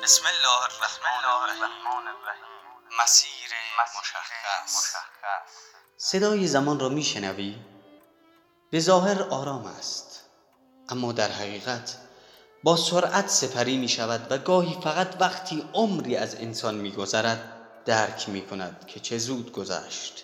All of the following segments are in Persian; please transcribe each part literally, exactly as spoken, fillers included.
بسم الله الرحمن الرحیم. مسیر مشخص. صدای زمان را میشنوی؟ به ظاهر آرام است، اما در حقیقت با سرعت سپری می شود و گاهی فقط وقتی عمری از انسان می گذرد درک می کند که چه زود گذشت.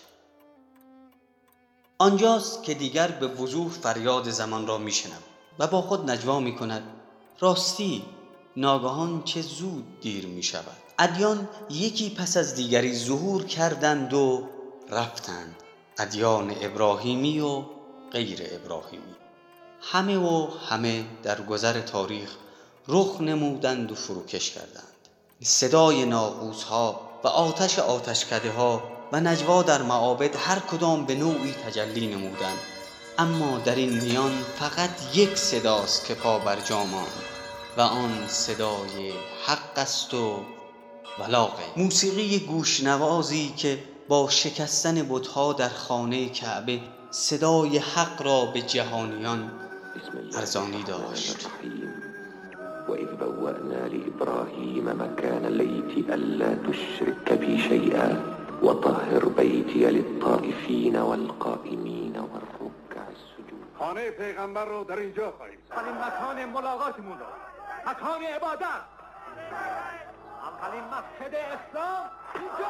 آنجاست که دیگر به وضوح فریاد زمان را می شنم و با خود نجوا می کند راستی ناگهان چه زود دیر می شود. ادیان یکی پس از دیگری ظهور کردند و رفتند، ادیان ابراهیمی و غیر ابراهیمی. همه و همه در گذر تاریخ رخ نمودند و فروکش کردند. صدای ناقوس‌ها و آتش آتشکده ها و نجوا در معابد هر کدام به نوعی تجلی نمودند، اما در این میان فقط یک صداست که پا بر جا ماند و آن صدای حق است و بلاغه. موسیقی گوشنوازی که با شکستن بت‌ها در خانه کعبه صدای حق را به جهانیان ارزانی داشت. وإذ بوأنا لإبراهيم مكان البيت ألا تشرك بي شيئا وطهر بيتي للطائفين والقائمين والركع السجود. خانه پیغمبر رو در اینجا خواهیم زد. اولین مکان ملاقاتمون رو، مکان عبادت، اولین مسجد اسلام اینجا.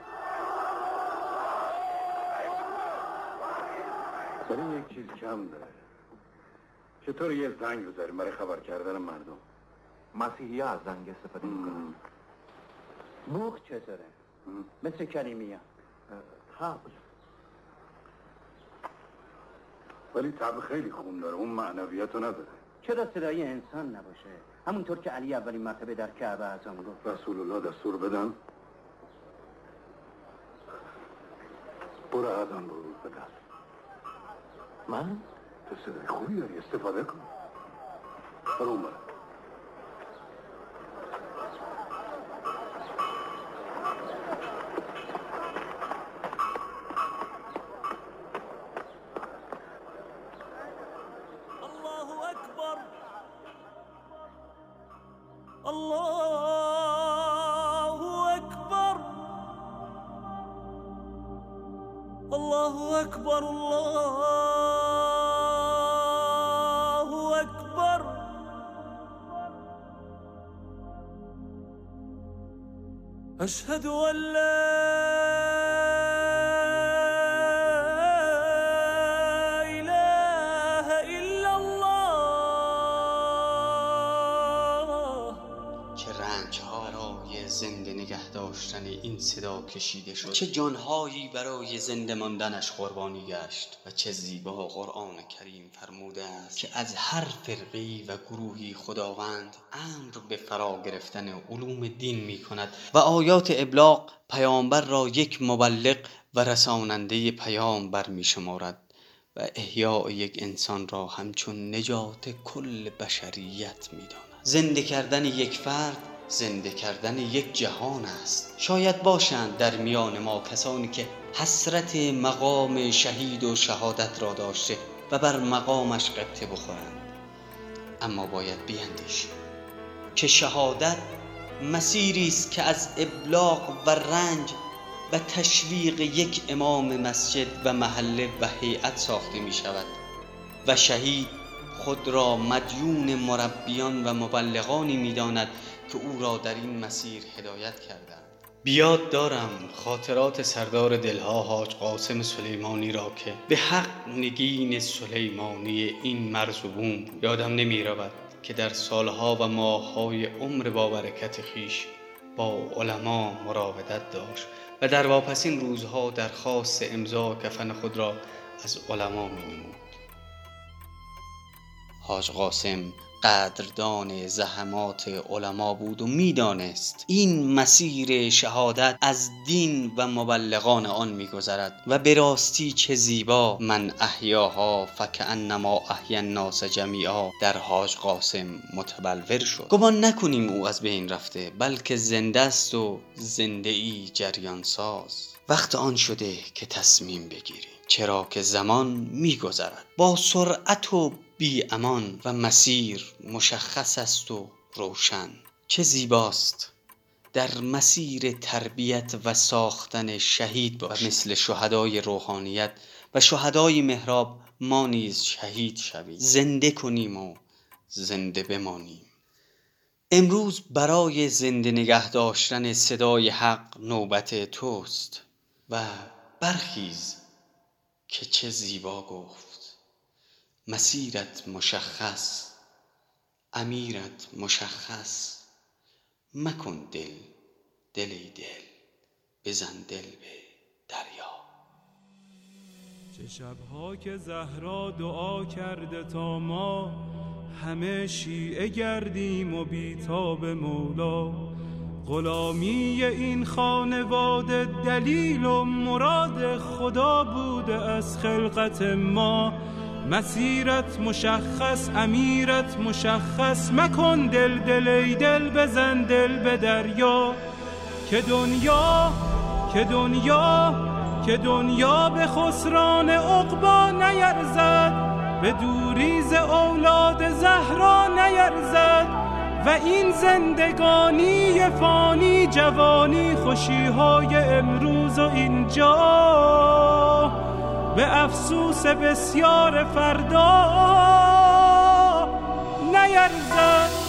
ولی یک چیز کم داره. چطور یه زنگ بذاریم برای خبر کردن مردم؟ مسیحی ها از زنگ استفاده میکنن. بوق چطوره؟ مثل کریمیا طبل، ولی طبل خیلی خون داره، اون معنویت رو نداره. چرا صدای انسان نباشه؟ همونطور که علی اولین مرتبه در کعبه اذان گفت. رسول الله دستور بدن برو اذان برو بدن. من؟ تو صدای خوبی داری، استفاده کن. برو اون برو. الله أكبر الله أكبر أشهد أن لا إله إلا الله. چه رنج‌ها برای زنده نگه داشتن این صدا کشیده شد، چه جانهایی برای زنده ماندنش قربانی گشت و چه زیبا قرآن کریم فرموده است که از هر فرقی و گروهی خداوند امر به فرا گرفتن علوم دین می کند و آیات ابلاغ پیامبر را یک مبلغ و رساننده پیام بر می شمارد و احیاء یک انسان را همچون نجات کل بشریت می داند. زنده کردن یک فرد زنده کردن یک جهان است. شاید باشند در میان ما کسانی که حسرت مقام شهید و شهادت را داشته و بر مقامش غبطه بخورند، اما باید بیندیشیم که شهادت مسیری است که از ابلاغ و رنج و تشویق یک امام مسجد و محله و هیئت ساخته می شود و شهید خود را مدیون مربیان و مبلغانی می داند که او را در این مسیر هدایت کردند. بیاد دارم خاطرات سردار دلها حاج قاسم سلیمانی را که به حق نگین سلیمانی این مرز و بوم بود. یادم نمی رود که در سالها و ماههای عمر با برکت خیش با علما مراودت داشت و در واپسین روزها درخواست امضا کفن خود را از علما می نمود. حاج قاسم قدردان زحمات علما بود و میدانست این مسیر شهادت از دین و مبلغان آن میگذرد و به راستی چه زیبا من احیاها فکأنما احیا الناس جمیعا در حاج قاسم متبلور شد. گمان نکنیم او از بین رفته، بلکه زنده است و زنده ای جریان ساز. وقت آن شده که تصمیم بگیریم، چرا که زمان میگذرد با سرعت و بی امان و مسیر مشخص است و روشن. چه زیباست در مسیر تربیت و ساختن شهید باشیم و مثل شهدای روحانیت و شهدای محراب ما نیز شهید شویم، زنده کنیم و زنده بمانیم. امروز برای زنده نگه داشتن صدای حق نوبت توست و برخیز که چه زیبا گفت: مسیرت مشخص، امیرت مشخص، مکن دل دلی دل، بزن دل به دریا. چه شبها که زهرا دعا کرده تا ما همه شیعه گردیم و بیتاب مولا. غلامی این خانواده دلیل و مراد خدا بوده از خلقت ما. مسیرت مشخص، امیرت مشخص، مکن دل دل ای دل، بزن دل به دریا. که دنیا که دنیا که دنیا به خسران عقبا نیرزد، به دوریز اولاد زهرا نیرزد. و این زندگانی فانی جوانی خوشیهای امروز و اینجا به افسوس بسیار فردا نیرزد.